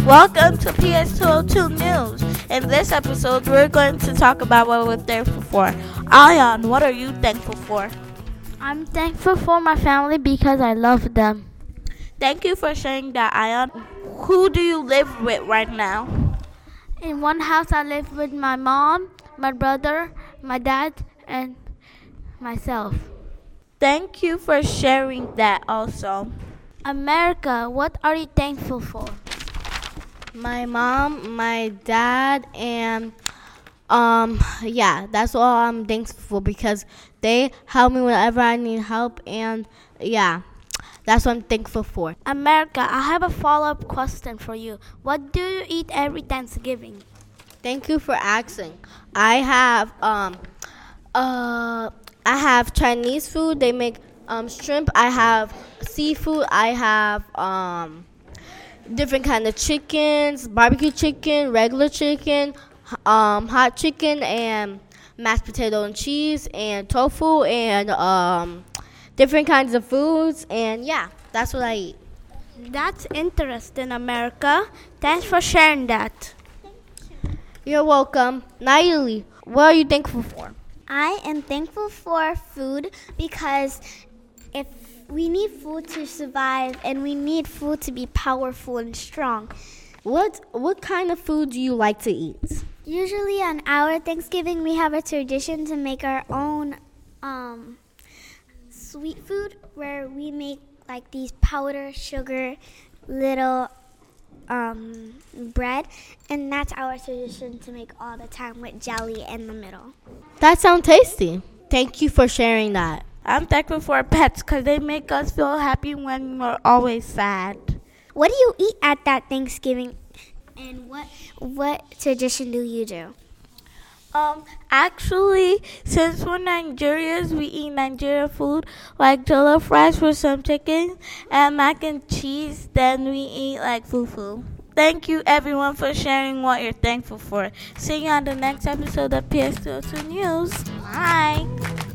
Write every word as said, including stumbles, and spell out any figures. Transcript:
Welcome to P S two oh two News. In this episode, we're going to talk about what we're thankful for. Ayan, what are you thankful for? I'm thankful for my family because I love them. Thank you for sharing that, Ayan. Who do you live with right now? In one house, I live with my mom, my brother, my dad, and myself. Thank you for sharing that also. America, what are you thankful for? My mom, my dad, and um yeah, that's all I'm thankful for because they help me whenever I need help, and yeah, that's what I'm thankful for. America, I have a follow-up question for you. What do you eat every Thanksgiving? Thank you for asking. I have um uh I have Chinese food. They make um shrimp. I have seafood. I have um different kind of chickens, barbecue chicken, regular chicken, um, hot chicken, and mashed potato and cheese, and tofu, and um, different kinds of foods. And yeah, that's what I eat. That's interesting, America. Thanks for sharing that. You're welcome. Nayeli, what are you thankful for? I am thankful for food because if we need food to survive and we need food to be powerful and strong. What what kind of food do you like to eat? Usually on our Thanksgiving we have a tradition to make our own um, sweet food where we make like these powder sugar little um, bread, and that's our tradition to make all the time with jelly in the middle. That sounds tasty. Thank you for sharing that. I'm thankful for pets because they make us feel happy when we're always sad. What do you eat at that Thanksgiving, and what what tradition do you do? Um, actually, since we're Nigerians, we eat Nigerian food like jollof rice with some chicken and mac and cheese. Then we eat like fufu. Thank you, everyone, for sharing what you're thankful for. See you on the next episode of P S two oh two News. Bye.